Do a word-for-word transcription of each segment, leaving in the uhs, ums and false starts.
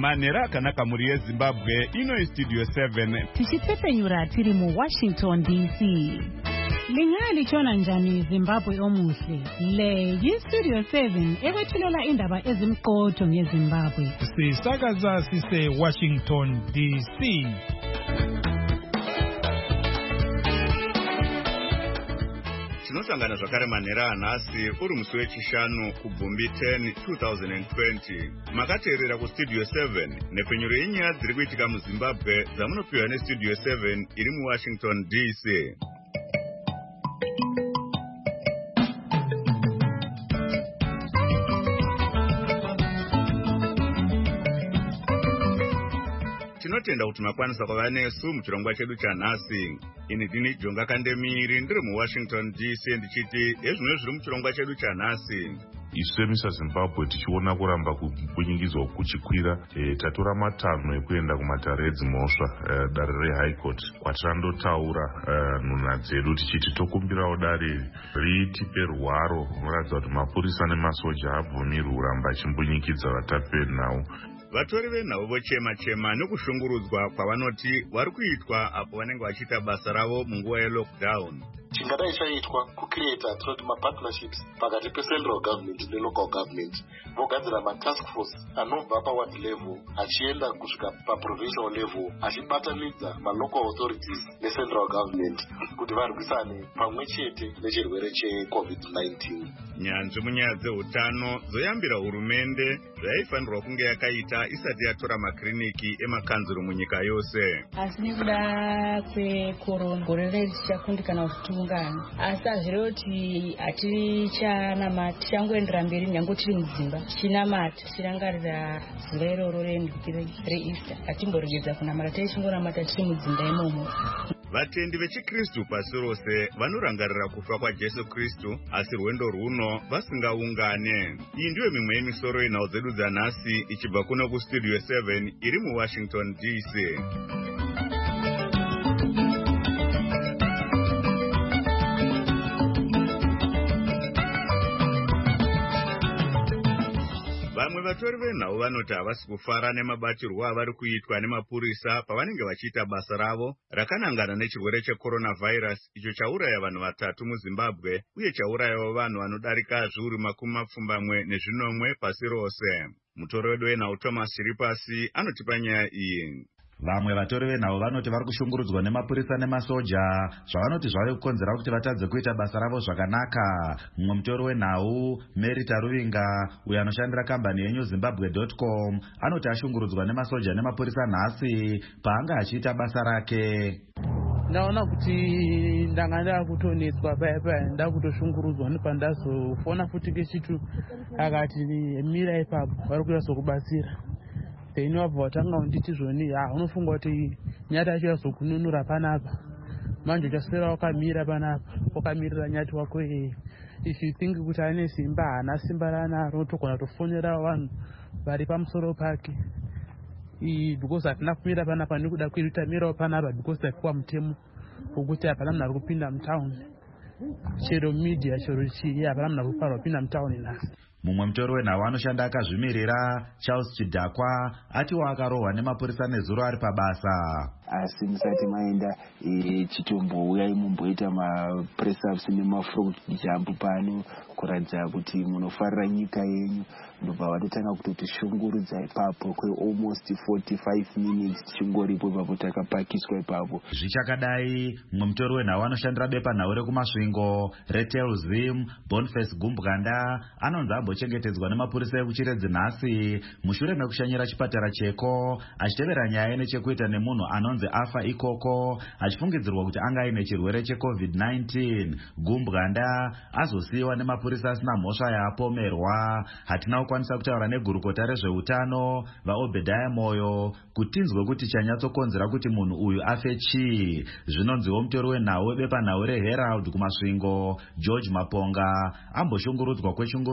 Manera akanaka muri yeZimbabwe ino Studio seven. Tichipfepenyura tiri mu Washington D C. Lingaya lichona njani Zimbabwe omuhle. Le yi Studio seven ekwethulela indaba ezimqotho ngeZimbabwe. Sisakaza sise Washington D C. Tinosangana zvakare manhera anhasi uri musi wechishanu kubvumbi ten twenty twenty. Makateerera kuStudio seven nepfenyuro yenyaya dziri kuitika muZimbabwe dzamunopiwa neStudio seven iri muWashington D C. Tinotenda kuti makwanisa kuva nesu muchirongwa chedu chanhasi. Ini ndini Jonga Kandemiri ndiri muWashington D C ndichiti ezvino zviri muchirongwa chedu chanhasi. Isu muZimbabwe tichiona kuramba kunyingidzwa kuchikwira, e, tatora matanho ekuenda kumatare edzimhosva, e, dare reHigh Court kwatirandotaura e, nhuna dzedu tichiti tokumbirawo dare ritipe rwaro runoratidza kuti mapurisa nemasoja abvumirwe kuramba achimbunyikidza vatapi venhau. Vatori venhau vochema-chema nekushungurudzwa kwavanoti vari kuitwa apo vanenge vachiita basa ravo munguva yelockdown. Chingadai chaitwa kucreata tinoti mapartnerships pakati pecentral government nelocal government, vogadzira matask force anobva paward level achienda kusvika paprovincial level achibatanidza malocal authorities necentral government kuti varwisane pamwe chete nechirwere checovid nineteen. Nyanzvi munyaya dzeutano dzoyambira hurumende zvaifanirwa kunge yakaita isati yatora makiriniki emakanzuro munyika yose. Asi nekuda kwekorona gore redu tichakundikana kuti asi azvirevo kuti hatichanamata, tichangoendera mberi nyange tiri mudzimba tichinamata tichirangarira zuva iroro reEaster. Hatimboregedza kunamata tichingonamata tiri mudzimba imomo. Vatendi vechikristu pasi rose vanorangarira kufa kwaJesu Kristu, asi rwendo rwuno vasingaungane. Iyi ndiyo mimwe yemisoro yenhau dzedu dzanhasi ichibva kuno kuStudio seven iri muWashington D C. Vamwe vatori venhau vanoti havasi kufara nemabatirwo avari kuitwa nemapurisa pavanenge vachiita basa ravo rakanangana nechirwere checoronavirus icho chauraya vanhu vatatu muZimbabwe uye chaurayawo vanhu vanodarika zviuru makumi mapfumbamwe nezvinomwe pasi rose. Mutori wedu wenhau Thomas Chiripasi anotipa nyaya iyi. Vamwe vatori venhau vanoti vari kushungurudzwa nemapurisa nemasoja zvavanoti zvave kukonzera kuti vatadze kuita basa ravo zvakanaka. Mumwe mutori wenhau Mary Taruvinga uyo anoshandira kambani yenyu Zimbabwe dot com anoti ashungurudzwa nemasoja nemapurisa nhasi paanga achiita basa rake. Ndaona kuti ndanga ndava kutonetswa paya paya ndava kutoshungurudzwa nepandazofona futi kechitu akati mira ipapo vari kuita sokubatsira. Then wabva watanga unditi zvoni ha unofunga kuti nyati acho yazokununura panapa manje uchaswera wakamira panapa wakamirira nyati wako e if you think kuti ane simba haana simba ranaro togona tofonera vanhu vari pamusoro pake because hatina kumira panapa nekuda kwedu tamirawo panapa because tapiwa mutemo wokuti hapana munhu ari kupinda mutauni chero media chero chii hapana munhu ari kufarwa kupinda mutauni nhasi. Mumwe mutori wenhau anoshanda akazvimirira Charles Chidakwa atiwo akarohwa nemapurisa nezuro ari pabasa. Asi musati maenda chitombouya mumboita mapress ups nemafront jump pano kuratidza kuti munofarira nyika yenyu, ndobva vatotanga kutotishungurudza ipapo kwe almost forty-five minutes tichingoripo ipapo takapakiswa ipapo. Zvichakadai mumwe mutori wenhau anoshandira bepanhau rekumasvingo reTelzim Boniface Gumbwanda anonzi ambochengetedzwa nemapurisa ekuchiredzi nhasi mushure mekushanyira chipatara cheko achitevera nyaya nechekuita nemunhu anonzi afa ikoko achifungidzirwa kuti anga aine chirwere checovid nineteen. Gumbwanda azosiyiwa nemapurisa asina mhosva yaapomerwa. Hatina kukwanisa kutaura negurukota rezveutano vaObedaya Moyo kuti tinzwe kuti chanyatsokonzera kuti munhu uyu afe chii. Zvinonziwo mutori wenhau webepanhau reHerald kumasvingo George Maponga amboshungurudzwa kwechinguvana nema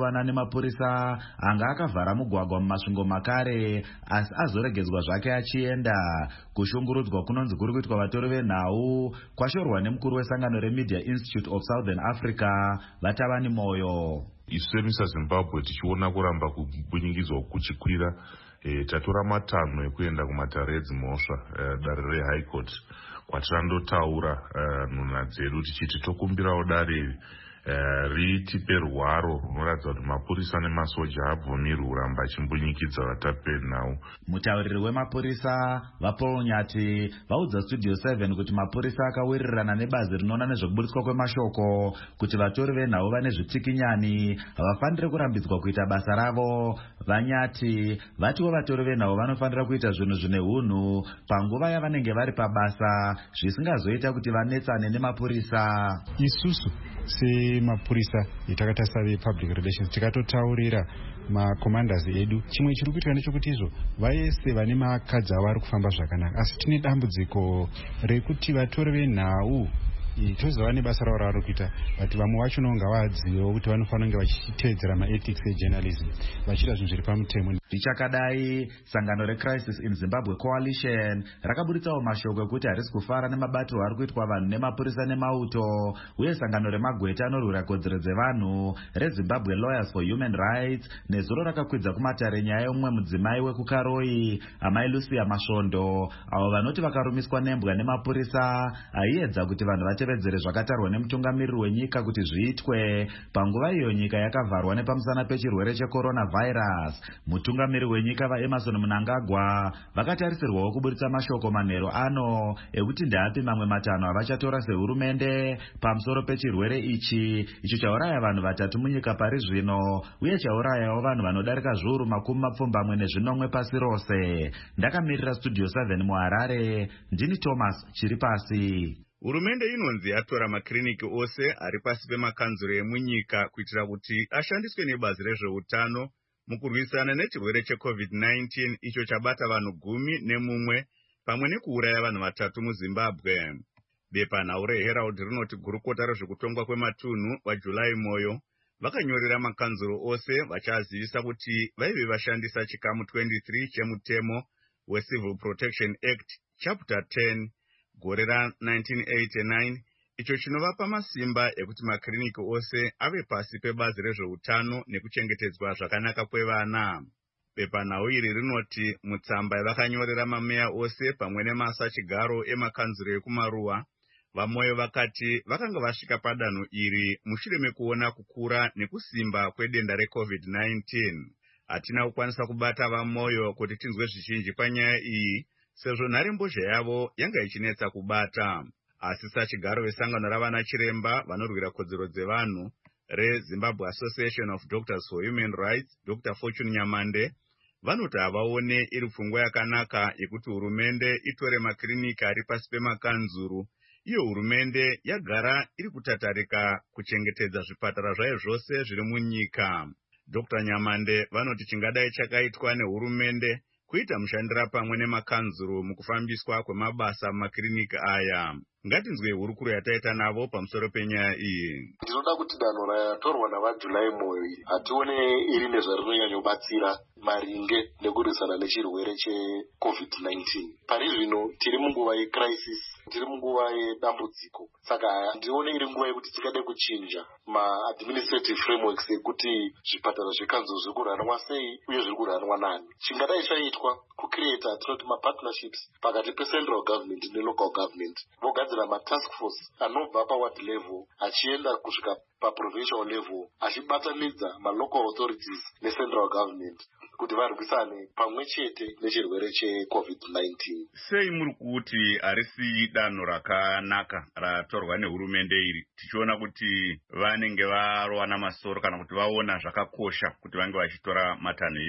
wemapurisa anga akavhara mugwagwa mumasvingo makare asi azoregedzwa zvake achienda. Kushungurudzwa kunonzi kuri kuitwa vatori venhau kwashorwa nemukuru wesangano reMedia Institute of Southern Africa Vatavani Moyo. Isu seMisaZimbabwe tichiona kuramba kubunyikidzwa kuchikwira, e, tatora matanho ekuenda kumatare edzimhosva e, dare reHigh Court kwatirandotaura e, nhuna dzedu tichiti tokumbirawo dare Uh, ritipe rwaro runoratidza kuti mapurisa nemasoja haabvumirwi kuramba achimbunyikidza vatapi venhau. Mutauriri wemapurisa vaPaul Nyati vaudza Studio seven kuti mapurisa akawirirana nebazi rinoona nezvekubudiswa kwemashoko kuti vatori venhau vane zvitikinyani havafaniri kurambidzwa kuita basa ravo. Vanyati vatiwo vatori venhau vanofanira kuita zvinhu zvine unhu panguva yavanenge vari pabasa zvisingazoita kuti vanetsane nemapurisa. Isusu semapurisa etakatasa vepublic relations tikatotaurira macommanders edu, chimwe chiri kuitwa nechekuti izvo vaese vane makadzi avo vari kufamba zvakanaka, asi tine dambudziko rekuti vatori venhau tozova nebasa ravo ravari kuita, but vamwe vacho ngavadzivewo kuti vanofanira kunge vachiteedzera maethics ejournalism vachiita zvinhu zviri pamutemo. Zvichakadai, sangano reCrisis in Zimbabwe Coalition rakabuditsawo mashoko ekuti harisi kufara nemabatiro ari kuitwa vanhu nemapurisa nemauto, uye sangano remagweta anorwira kodzero dzevanhu reZimbabwe Lawyers for Human Rights nezuro rakakwidza kumatare nyaya yomumwe mudzimai wekukaroi amai Lucia Masvondo avo vanoti vakarumiswa nembwa nemapurisa aiedza kuti vanhu vatevedzere zvakatarwa nemutungamiriri wenyika kuti zviitwe panguva iyo nyika yakavharwa nepamusana pechirwere checoronavirus. Mutungamiriri wenyika vaEmerson Mnangagwa vakatarisirwawo kubuditsa mashoko manheru ano ekuti ndapi mamwe matanho avachatora sehurumende pamusoro pechirwere ichi icho chauraya vanhu vatatu munyika pari zvino uye chaurayawo vanhu vanodarika zviuru makumi mapfumbamwe nezvinomwe pasi rose. Ndakamirira Studio seven muHarare, ndini Thomas Chiripasi. Hurumende inonzi yatora makiriniki ose ari pasi pemakanzuro emunyika kuitira kuti ashandiswe nebazi rezveutano mukurwisana nechirwere checovid nineteen icho chabata vanhu gumi nemumwe pamwe nekuuraya vanhu vatatu muZimbabwe. Bepanhau reHerald rinoti gurukota rezvekutongwa kwematunhu waJulai Moyo vakanyorera makanzuro ose vachiazivisa kuti vaive vashandisa chikamu twenty-three chemutemo weCivil Protection Act chapter ten gore ra-nineteen eighty-nine icho chinovapa masimba ekuti makiriniki ose ave pasi pebazi rezveutano nekuchengetedzwa zvakanaka kwevana. Bepanhau iri rinoti mutsamba yavakanyorera mameya ose pamwe nemasachigaro emakanzuro ekumaruwa, vaMoyo vakati vakanga vasvika padanho iri mushure mekuona kukura nekusimba kwedenda recovid nineteen. Hatina kukwanisa kubata vaMoyo kuti tinzwe zvizhinji panyaya iyi sezvo nharembozha yavo yanga ichinetsa kubata. Asi sachigaro vesangano ravana chiremba vanorwira kodzero dzevanhu reZimbabwe Association of Doctors for Human Rights, Doctor Fortune Nyamande, vanoti havaone iri pfungwa yakanaka yekuti hurumende itore makiriniki ari pasi pemakanzuru. Iyo hurumende yagara iri kutatarika kuchengetedza zvipatara zvayo zvose zviri munyika. Doctor Nyamande vanoti chingadai chakaitwa nehurumende kuita mushandira pamwe nemakanzuro mukufambiswa kwemabasa mumakiriniki aya. Ngatinzwe hurukuro yataita navo pamusoro penyaya iyi. Ndinoda kuti danho ratorwa navaJulai Moyo iri hatione iri nezvarinonyanyobatsira maringe nekurwisana nechirwere checovid nineteen. Pari zvino tiri munguva yecrisis, tiri munguva yedambudziko, saka ndione iri nguva yekuti tikade kuchinja ma-administrative frameworks ekuti zvipatara zvekanzuro zviri kuranwa sei uye zviri kuranwa nani. Chingadai chaitwa kucreata tinoti mapartnerships pakati pecentral government nelocal government, vogadzira matask force anobva paward level achienda kusvika paprovincial level achibatanidza malocal authorities necentral government kuti varwisane pamwe chete nechirwere checovid nineteen. Sei muri kuti harisi danho rakanaka ratorwa nehurumende iri, tichiona kuti vanenge varowana masoro kana kuti vaona zvakakosha kuti vange vachitora matanho iyaya?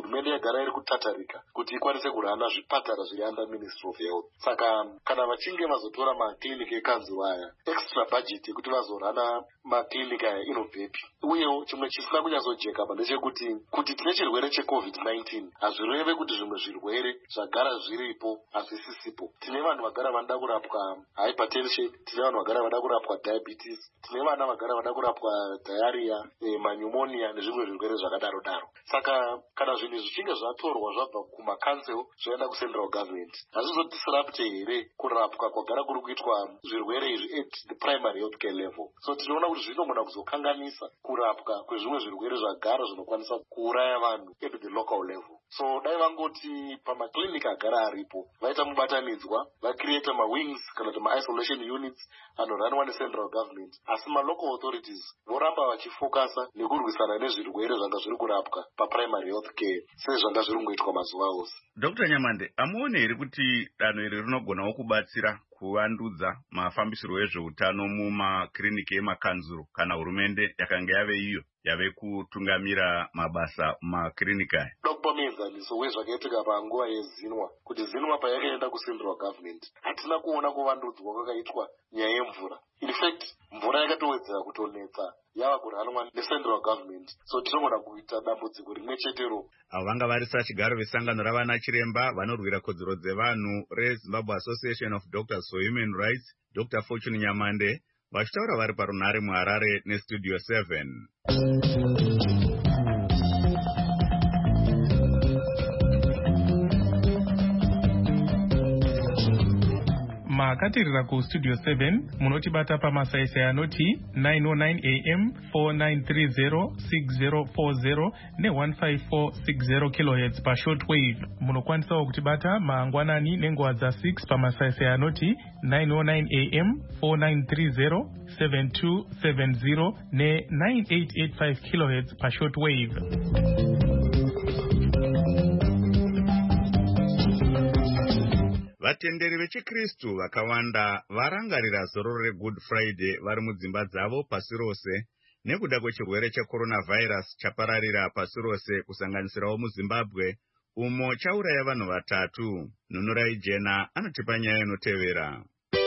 hurumende yagara iri kutatarika kuti ikwanise kurana zvipatara zviri under Ministry of Health. Saka kana vachinge vazotora makliniki ekanzuru aya extra budget yekuti vazorana makliniki aya inobvepi? Uyewo chimwe chisina kunyazojeka pa ndechekuti kuti tine chirwere checovid nineteen hazvireve kuti zvimwe zvirwere zvagara zviripo hazvisisipo. Tine vanhu vagara vanoda kurapwa hypertension, tine vanhu vagara vanoda kurapwa diabetes, tine vana vagara vanoda kurapwa diarrhea, eh, pneumonia nezvimwe zvirwere zvakadaro daro. Saka kana zvinhu zvichinge zvatorwa zvabva kumakansel zvoenda kucentral government, hazvizodisrupte here kurapwa kwagara kuri kuitwa zvirwere izvi at the primary health care level. So tinoona kuti zvinogona kuzokanganisa kurapwa kwezvimwe zvirwere zvagara zvinokwanisa kuuraya vanhu at the local level. So dai vangoti pamakliniki agara aripo vaita mubatanidzwa, vacreate mawings kana kuti ma-isolation units anoraniwa necentral government, asi ma-local authorities voramba vachifokasa nekurwisana nezvirwere zvanga zviri kurapwa paprimary health care sezvanga zviri kungoitwa mazuva ose. Doctor Nyamande, amuone here kuti danho iri rinogonawo kubatsira kuvandudza mafambisirwo ezveutano mumakliniki emakanzuru kana hurumende yakanga yave iyo yave kutungamira mabasa mumakliniki aya? Dokupa muenzaniso wezvakaitika panguva yezinwa, kuti zinwa payakaenda kucentral government hatina kuona kuvandudzwa kwakaitwa nyaya yemvura. In fact, mvura yakatowedzera kutonetsa yava kuranwa necentral government. So tinogona kuita dambudziko rimwe chetero. Avo vanga vari sachigaro vesangano ravana chiremba vanorwira kodzero dzevanhu reZimbabwe Association of Doctors for Human Rights, Doctor Fortune Nyamande, vachitaura vari parunhare muHarare neStudio seven. Makatirira kuStudio seven munotibata pamasaisai anoti nine oh nine A M, four nine three zero, six zero four zero ne one five four six zero kilohertz pa shortwave. Munokwanisawo kutibata mangwanani nenguva dza six pamasaisai anoti nine oh nine A M, four nine three zero, seven two seven zero ne nine eight eight five kilohertz pa shortwave. Vatenderi vechikristu vakawanda varangarira zororo reGood Friday vari mudzimba dzavo pasi rose nekuda kwechirwere checoronavirus chapararira pasi rose kusanganisirawo muZimbabwe umo chauraya vanhu vatatu. Nunurai Jena anotipa nyaya inotevera.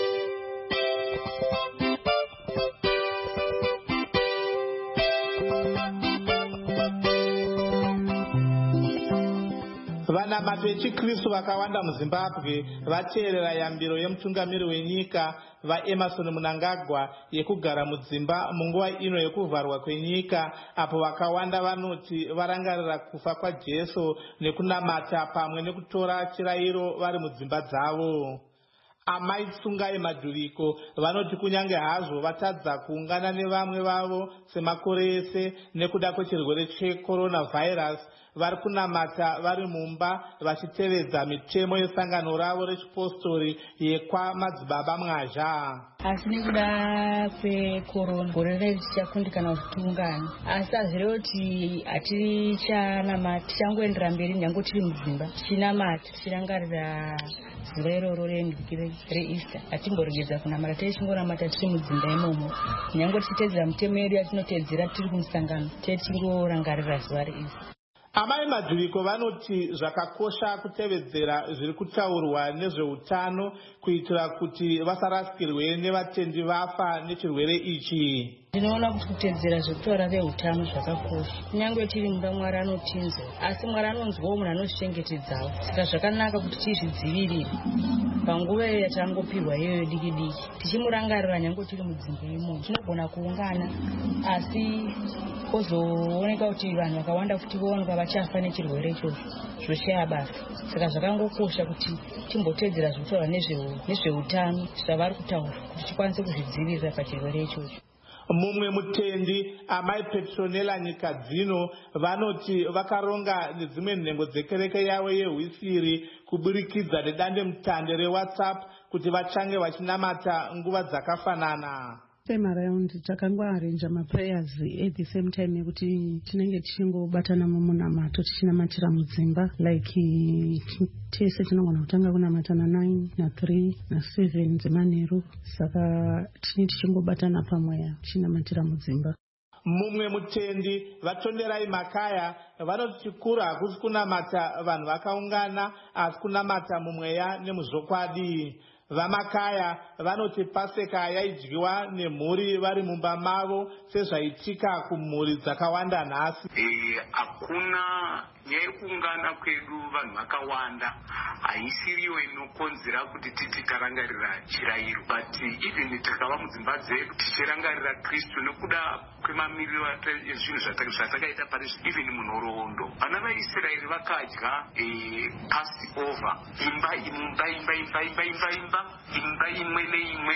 Vanamati vechikristu vakawanda muZimbabwe vateerera yambiro yemutungamiri wenyika vaEmerson Mnangagwa yekugara mudzimba munguva ino yekuvharwa kwenyika, apo vakawanda vanoti varangarira kufa kwaJesu nekunamata pamwe nekutora chirayiro vari mudzimba dzavo. Amai Tsungai Madhuriko vanoti kunyange hazvo vatadza kuungana nevamwe vavo semakore ese nekuda kwechirwere checoronavirus, vari kunamata vari mumba vachitevedza mitemo yesangano ravo rechipostori yekwamadzibaba Mwazha. Asi nekuda kwekorona gore redu tichakundikana kuti tiungane, asi hazvirevo kuti hatichanamata, tichangoendera mberi nyange tiri mudzimba tichinamata tichirangarira zuva iroro reEaster. Hatimboregedza kunamata, tichingonamata tiri mudzimba imomo nyange tichiteedzera mitemo yedu yatinotedzera tiri kumusangano tichingorangarira zuva reEaster. Amai Madhuriko vanoti zvakakosha kutevedzera zviri kutaurwa nezveutano kuitira kuti vasarasikirwe nevatendi vafa nechirwere ichi. Ndinoona kuti kutedzera zvekutaura veutano zvakakosha. Kunyange tiri mumba Mwari anotinzwa, asi Mwari anonzwawo munhu anozvichengetedzawo. Saka zvakanaka kuti tizvidzivirire panguva yatangopihwa iyoyo diki diki, tichimurangarira nyange tiri mudzimba imomo. Tinogona kuungana asi kozooneka kuti vanhu vakawanda kuti vooneka vachafa nechirwere ichocho zvoshaya basa. Saka zvakangokosha kuti timbotedzera zvekutaura nezveutano zvavari kutaura kuti tikwanise kuzvidzivirira pachirwere ichocho. Mumwe mutendi Amai Petronella Nyikadzino vanoti vakaronga nedzimwe nhengo dzekereke yavo yeHwisiri kuburikidza nedande mutande reWhatsApp kuti vachange vachinamata nguva dzakafanana. Same around takangwaarrange maprayers at the same time ekuti tinenge tichingobatana mumunamato tichinamatira mudzimba like tese tinogona kutanga kunamata na nine na three na seven dzemanheru, saka tine tichingobatana pamweya tichinamatira mudzimba. mumwe mutendi vatonderai makaya vanoti chikuru hakusi kunamata vanhu vakaungana asi kunamata mumweya nemuzvokwadi. Vamakaya vanoti paseka yaidyiwa nemhuri vari mumba mavo sezvaitika kumhuri dzakawanda nhasi. Hakuna nyaya yekuungana kwedu vanhu vakawanda haisiriyo inokonzera kuti titi tarangarira chirayiro, but even takava mudzimba dzedu tichirangarira Kristu nekuda kwemamiriro ezvinhu zvatakaita pari even munhoroondo. Vana vaIsraeri vakadya Passover imba imba imba imba imba imba imba imba imwe neimwe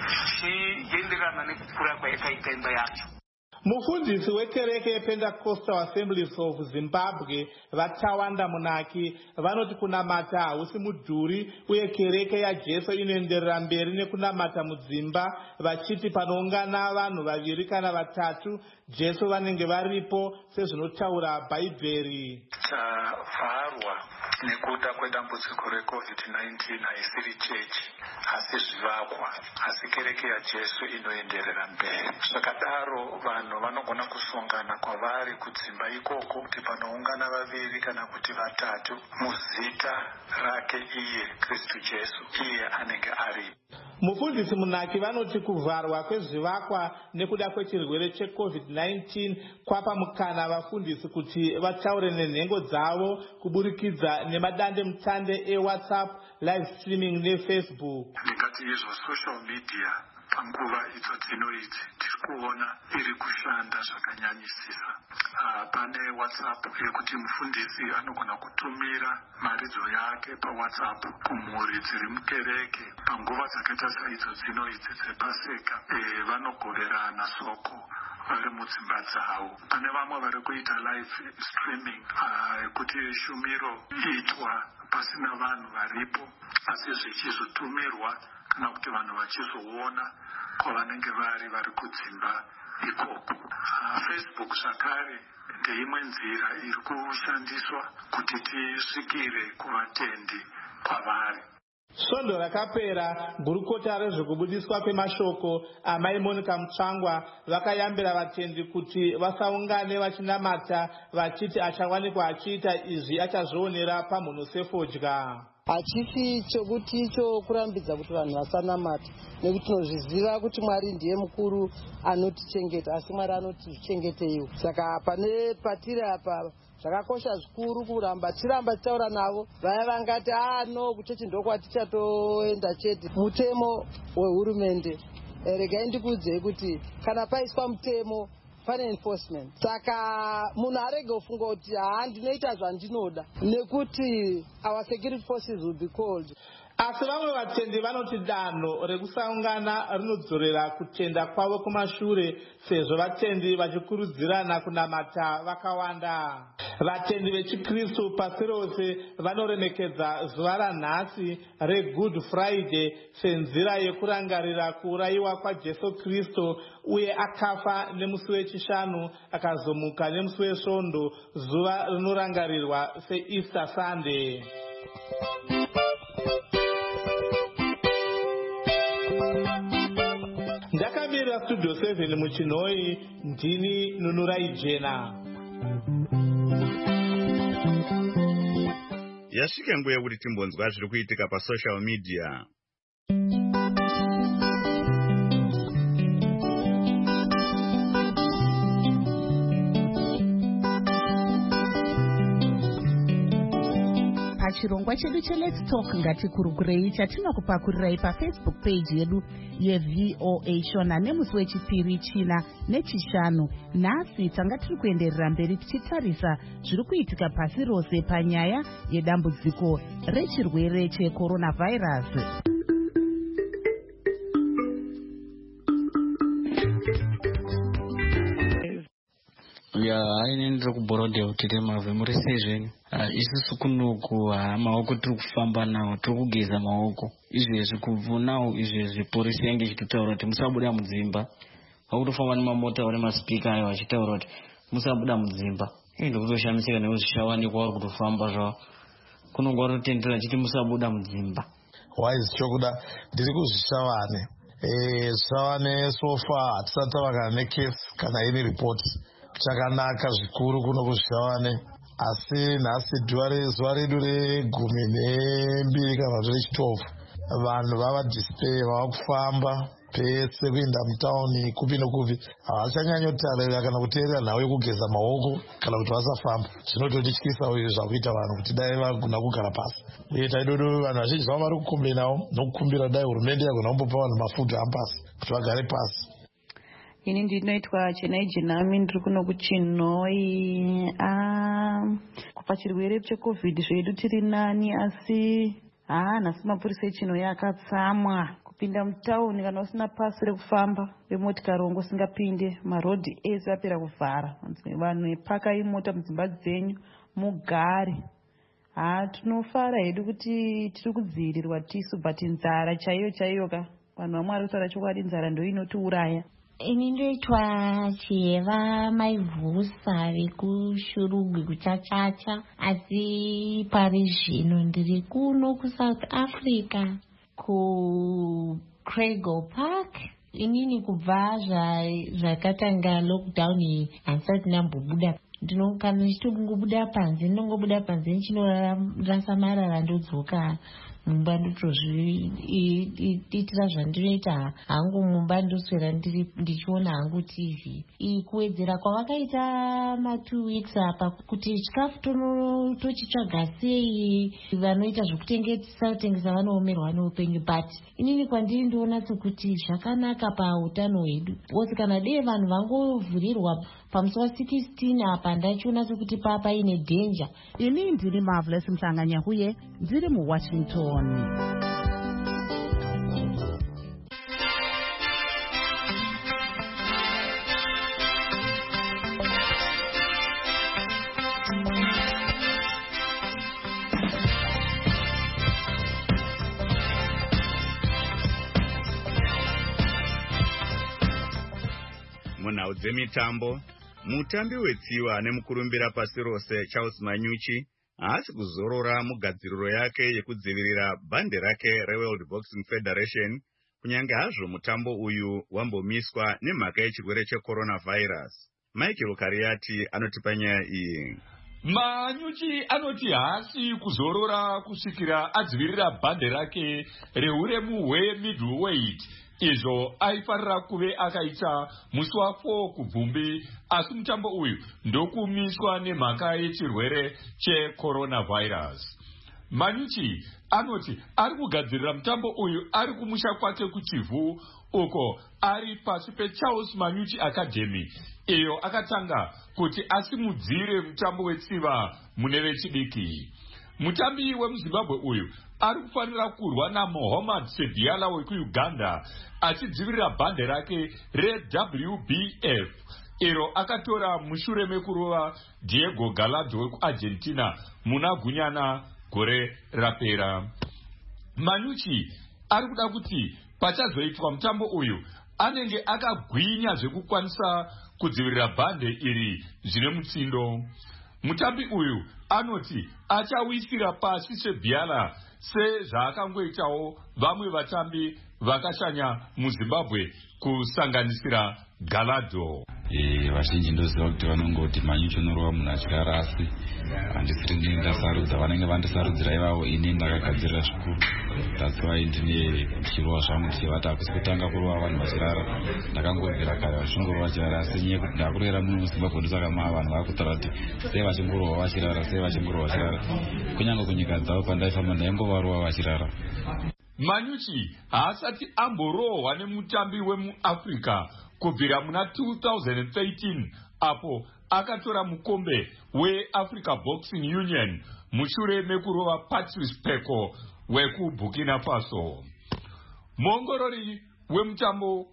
chienderana nekukura kwayakaita imba yacho. Mufundisi wekereke yePentecostal Assemblies of Zimbabwe vaTawanda Munaki vanoti kunamata hausi mudhuri uye kereke yaJesu inoenderera mberi nekunamata mudzimba, vachiti panoungana vanhu vaviri kana vatatu Jesu vanenge varipo sezvinotaura Bhaibheri. Tavharwa nekuda kwedambudziko reCovid nineteen haisiri chechi asi zvivakwa, asi kereke yaJesu inoenderera mberi. Zvakadaro vanhu vanogona kusongana kwavari kudzimba ikoko kuti panoungana vaviri kana kuti vatatu muzita rake iye Kristu Jesu, iye anenge aripo. Mufundisi Munaki vanoti kuvharwa kwezvivakwa nekuda kwechirwere cheCovid nineteen kwapa mukana vafundisi kuti vataure nenhengo dzavo kuburikidza nemadande mutande eWhatsApp, live streaming neFacebook. Ndingati izvo social media panguva idzo dzinoidzi tiri kuona iri kushanda zvakanyanyisisa. Uh, pane WhatsApp yekuti mufundisi anogona kutumira maridzo yake paWhatsApp kumhuri dziri mukereke panguva dzakaita saidzo dzinoidzi dzepaseka. E, vanogoverana soko vari mudzimba dzavo. Pane vamwe vari kuita live streaming yekuti uh, shumiro iitwa pasina vanhu varipo asi zvichizotumirwa kana kuti vanhu vachizoona kwavanenge vari vari kudzimba ikoko. Uh, Facebook zvakare ndeimwe nzira iri kushandiswa kuti tisvikire kuvatendi kwavari. Svondo rakapera gurukota rezvekubudiswa kwemashoko amai Monica Mutsvangwa vakayambira vatendi kuti vasaungane vachinamata vachiti achawanikwa achiita izvi achazvionera pamhuno sefodya. Hachifi chokuti icho kurambidza kuti vanhu vasanamata nekuti tinozviziva kuti Mwari ndiye mukuru anotichengeta asi Mwari anotizvichengeteiwo. Saka pane patiri apa zvakakosha zvikuru kuramba tiramba titaura navo vaya vangati ah no kuchechi ndokwatichatoenda chete. Mutemo wehurumende regai ndikuudzei kuti kana paiswa mutemo pane enforcement. Saka munhu arege kufunga kuti ha ndinoita zvandinoda nekuti our security forces will be called. Asi vamwe vatendi vanoti danho rekusaungana rinodzorera kutenda kwavo kumashure sezvo vatendi vachikurudzirana kunamata vakawanda. Vatendi vechikristu pasi rose vanoremekedza zuva ranhasi reGood Friday senzira yekurangarira kuurayiwa kwaJesu Kristu uye akafa nemusi wechishanu akazomuka nemusi wesvondo, zuva rinorangarirwa seEaster Sunday. Ndakamirira Studio seven muchinoi, ndini Nunurai Jena. Yasvika nguva yekuti timbonzwa zviri kuitika pasocial media. Chirongwa chedu che Let's Talk ngatikurukurei chatinokupakurirai paFacebook page yedu yeV O A Shona nemusi wechipiri, china nechishanu. Nhasi tanga tiri kuenderera mberi tichitarisa zviri kuitika pasi rose panyaya yedambudziko rechirwere cheCoronavirus. Ya aine ndiri kuborodha kuti remavhe muri sezveni isusu kunoku maoko tiri kufamba nawo, tiri kugeza maoko izvezvi kubvunawo izvezvi polisi yange ichitotaura kuti musabuda mudzimba. Vakutofamba nemamota ane maspika ayo vachitaura kuti musabuda mudzimba. Ii ndikutoshamisika nekuzvishawanikwa vari kutofamba zvavo kunonga varotendera chiti musabuda mudzimba. Waizi chokuda ndiri kuzvishavane zvisavane sofa hatisati tavakana nekesi kana ini ripoti chakanaka zvikuru kuno kuzvisavane. Asi nhasi zuva redu regumi nembiri kana kuti rechitovu vanhu vava display vava kufamba pese kuenda mutauni kupi nekupi. Havachanyanyotarira kana kuteerera nhau yekugeza maoko kana kuti vasafamba. Zvinototityisa uyu zvakuita vanhu kuti dai vagona kugara pasi. Uye taidodo vanhu vazhinji vava vari kukombenawo nokukumbira dai hurumende yagona kumbopa vanhu mafudhu ampasi kuti vagare pasi. Ini ndinoitwa Chenai Jinami, ndiri kuno kuChinhoi. Kupa chirwere checovid zvedu tiri nani, asi haa nhasi mapurisa eChinhoi akatsamwa kupinda mutauni kana usina pasi rekufamba remotikari wangu usingapinde. Marodhi ese apera kuvhara. Vanhu epakai mota mudzimba dzenyu mugare. Haa tinofara hedu kuti tiri kudzivirirwa tisu, but nzara chaiyo chaiyo ka vanhu vamwe vari kutaura chokwadi, nzara ndo inotiuraya. Ini ndoitwa Cheva Maivhusa vekushurugwi kuchachacha, asi pari zvino ndiri kuno kuSouth Africa kuCraigo Park. Inini kubva zvakatanga lockdown handisati ndambobuda. Ndinokana ndichitongobuda panze, ndinongobuda panze ndichinorasa marara ndodzoka mumba ndotozviitira zvandinoita hangu mumba, ndoswera ndichiona hangu T V. Kuwedzera kwavakaita ma two weeks apa kuti chikafu tochitsvaga sei, vanoita zvokutengesa tengesa vanoomerwa neupenyu, but inini kwandiri ndoona sekuti zvakanaka pautano hwedu. Kuti kana dei vanhu vangovhurirwa pamusi wa sixteen apa ndachiona sekuti papa ine danger. Ini ndiri Marvelous Mhlanga-Nyahuye, ndiri muWashington. Munhau dzemitambo, mutambi wetsiva nemukurumbira pasi rose Charles Manyuchi haasi kuzorora mugadziriro yake yekudzivirira bhande rake reWorld Boxing Federation, kunyange hazvo mutambo uyu wambomiswa nemhaka yechirwere checoronavirus. Michael Kariati anotipa nyaya iyi. Manyuchi anoti haasi kuzorora kusvikira adzivirira bhande rake reuremu hwemiddleweight, izvo aifarira kuve akaita musi wa four kubvumbi, asi mutambo uyu ndokumiswa nemhaka yechirwere checoronavirus. Manyuchi anoti ari kugadzirira mutambo uyu ari kumusha kwake kuChivu, uko ari pasi peCharles Manyuchi Academy, iyo akatanga kuti asimudzire mutambo wetsiva mune vechidiki. Mutambi wemuZimbabwe uyu ari kufanira kurwa naMohammad Sediala wekuUganda, achidzivirira bhande rake reW B F, iro akatora mushure mekurova Diego Gallardo wekuArgentina muna gunyana gore rapera. Manyuchi ari kuda kuti pachazoitwa mutambo uyu anenge akagwinya zvekukwanisa kudzivirira bhande iri zvine mutsindo. Mutambi uyu anoti achawisira pasi Sebiala sezvaakangoitawo vamwe vatambi vakashanya muZimbabwe kusanganisira Gallardo. Eh, vazhinji ndoziva kuti vanongoti Manyuchi unorova munhu achirara, asi handisiri ndini ndasarudza, vanenge vandisarudzira ivavo, ini ndakagadzirira zvikuru. That's why ndine chirova zvangu ndichivati hakusi kutanga kurova vanhu vachirara, ndakangobvira kare vachingorova vachirara, asi nyaya kuti ndakurera muno muZimbabwe ndosaka maa vanhu vakutaura kuti sei vachingorova vachirara, sei vachingorova vachirara. Kunyange kunyika dzavo pandaifamba ndaingovarova vachirara. Manyuchi haasati amborohwa nemutambi wemuAfrica kubvira muna two thousand thirteen, apo akatora mukombe weAfrica Boxing Union mushure mekurova Patrice Peko wekuBurkina Faso. Muongorori wemutambo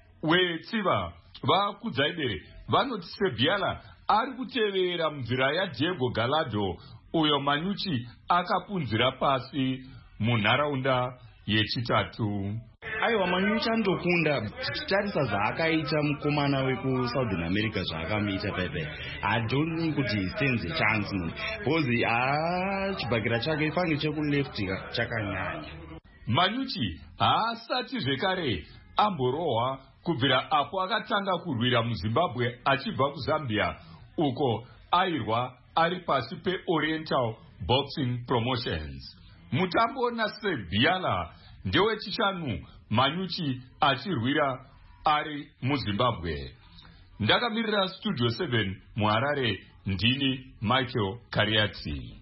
wetsiva vaKudzaibere vanoti Sebiala ari kutevera munzira yaDiego Gallardo, uyo Manyuchi akapunzira pasi munharaunda yechitatu. Aiwa, Manyuchi andokunda tichitarisa zvaakaita mukomana wekuSouthern America zvaakamuita pepe. I don't think kuti he stands a chance man, because ah chibhakira chake ifange chekuleft chakanyanya. Manyuchi haasati zvekare amborohwa kubvira apo akatanga kurwira muZimbabwe achibva kuZambia, uko airwa ari pasi peOriental Boxing Promotions. Mutambo naSebiala ndewechishanu Manyuchi achirwira ari muZimbabwe. Ndakamirira Studio seven muHarare, ndini Michael Kariati.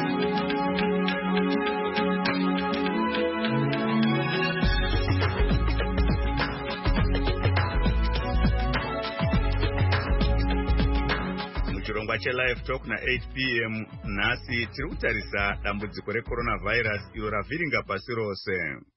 Muchirongwa cheLive Talk na eight p m nhasi tiri kutarisa dambudziko reCoronavirus iro ravhiringa pasi rose.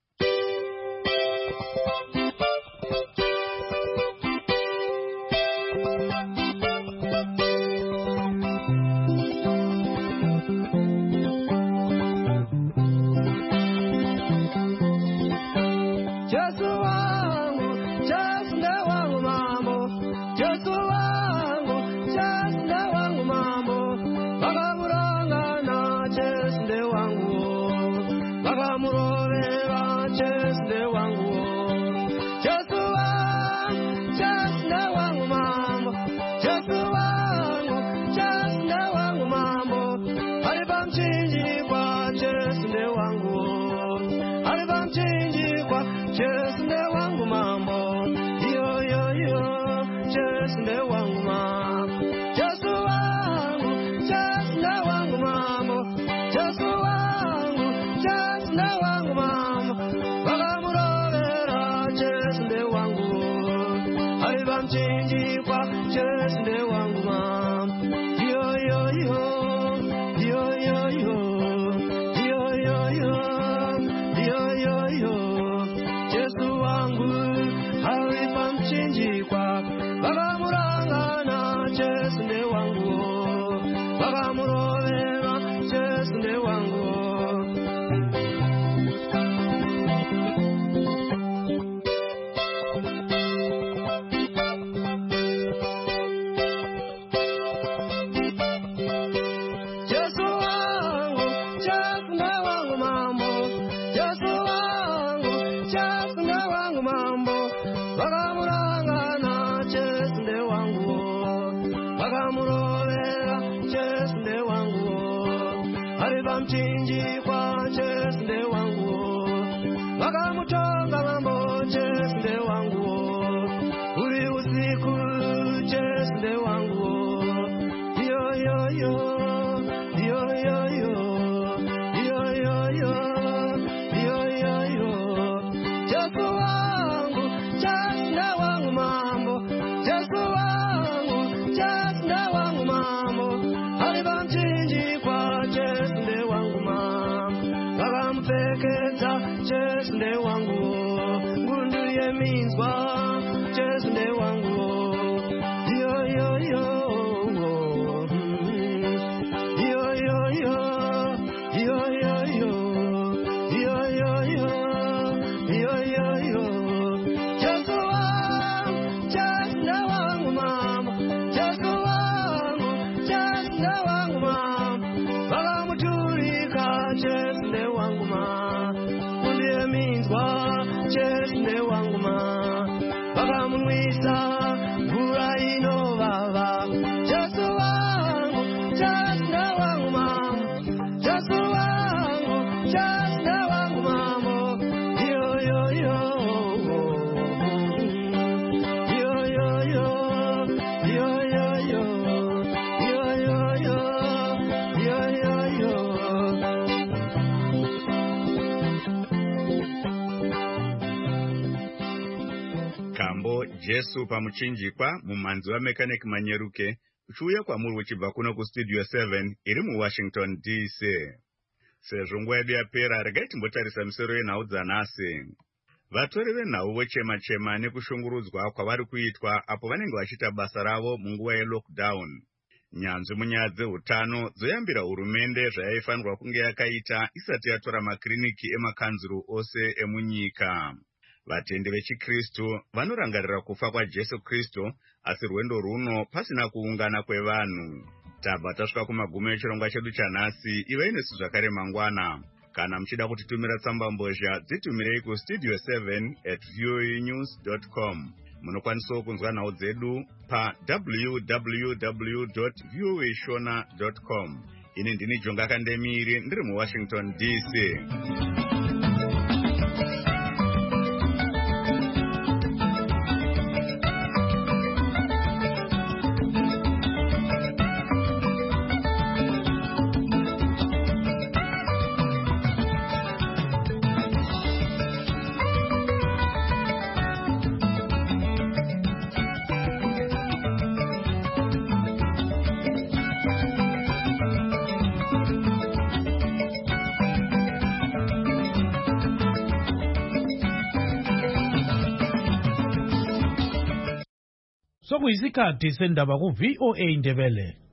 Jesu pamuchinjikwa mumhanzi waMechanic Manyeruke uchiuya kwamuri uchibva kuno kuStudio seven iri muWashington D C. Sezvo nguva yedu yapera, regai timbotarisa misoro yenhau dzanhasi. Vatori venhau vochema-chema nekushungurudzwa kwavari kuitwa apo vanenge vachiita basa ravo munguva yelockdown. Nyanzvi munyaya dzehutano dzoyambira hurumende zvayaifanirwa kunge yakaita isati yatora makiriniki emakanzuru ose emunyika. Vatendi vechiKristu vanorangarira kufa kwaJesu Kristu, asi rwendo runo pasina kuungana kwevanhu. Tabva tasvika kumagumo echirongwa chedu chanhasi. Ivei nesu zvakare mangwana. Kana mchida kutitumira tsamba mbozha dzitumirei ku studio seven at voa news dot com. Munokwanisawo kunzwa nhau dzedu pa w w w dot voa shona dot com. Ini ndini Jonga Kandemiri ndiri mu Washington D C. Sokuyisikhathi sendaba ku V O A Indebele.